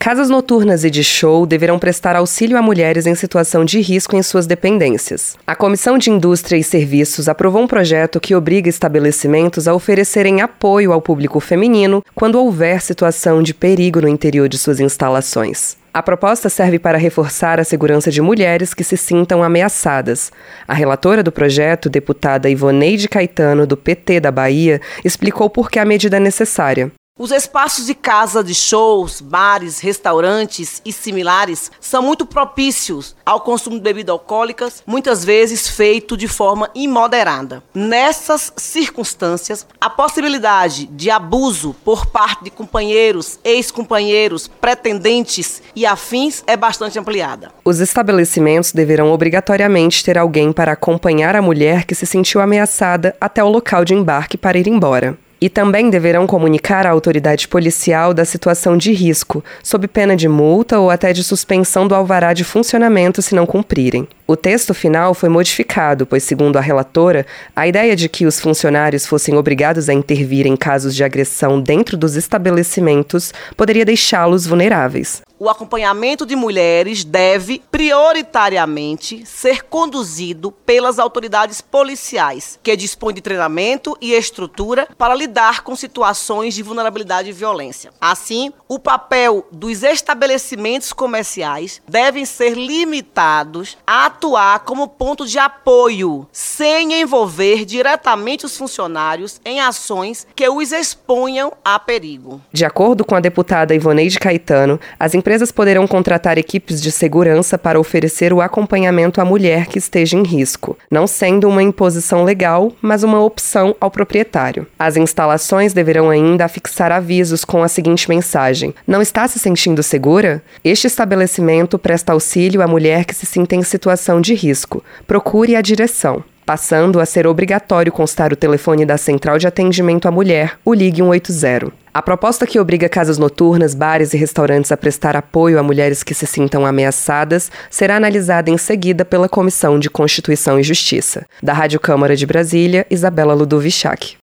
Casas noturnas e de show deverão prestar auxílio a mulheres em situação de risco em suas dependências. A Comissão de Indústria e Serviços aprovou um projeto que obriga estabelecimentos a oferecerem apoio ao público feminino quando houver situação de perigo no interior de suas instalações. A proposta serve para reforçar a segurança de mulheres que se sintam ameaçadas. A relatora do projeto, deputada Ivoneide Caetano, do PT da Bahia, explicou por que a medida é necessária. Os espaços de casa de shows, bares, restaurantes e similares são muito propícios ao consumo de bebidas alcoólicas, muitas vezes feito de forma imoderada. Nessas circunstâncias, a possibilidade de abuso por parte de companheiros, ex-companheiros, pretendentes e afins é bastante ampliada. Os estabelecimentos deverão obrigatoriamente ter alguém para acompanhar a mulher que se sentiu ameaçada até o local de embarque para ir embora. E também deverão comunicar à autoridade policial da situação de risco, sob pena de multa ou até de suspensão do alvará de funcionamento se não cumprirem. O texto final foi modificado, pois, segundo a relatora, a ideia de que os funcionários fossem obrigados a intervir em casos de agressão dentro dos estabelecimentos poderia deixá-los vulneráveis. O acompanhamento de mulheres deve, prioritariamente, ser conduzido pelas autoridades policiais, que dispõem de treinamento e estrutura para lidar com situações de vulnerabilidade e violência. Assim, o papel dos estabelecimentos comerciais devem ser limitados a atuar como ponto de apoio, sem envolver diretamente os funcionários em ações que os exponham a perigo. De acordo com a deputada Ivoneide Caetano, as empresas poderão contratar equipes de segurança para oferecer o acompanhamento à mulher que esteja em risco, não sendo uma imposição legal, mas uma opção ao proprietário. As instalações deverão ainda afixar avisos com a seguinte mensagem: não está se sentindo segura? Este estabelecimento presta auxílio à mulher que se sinta em situação de risco. Procure a direção. Passando a ser obrigatório constar o telefone da Central de Atendimento à Mulher, o Ligue 180. A proposta que obriga casas noturnas, bares e restaurantes a prestar apoio a mulheres que se sintam ameaçadas será analisada em seguida pela Comissão de Constituição e Justiça. Da Rádio Câmara de Brasília, Isabela Ludovichak.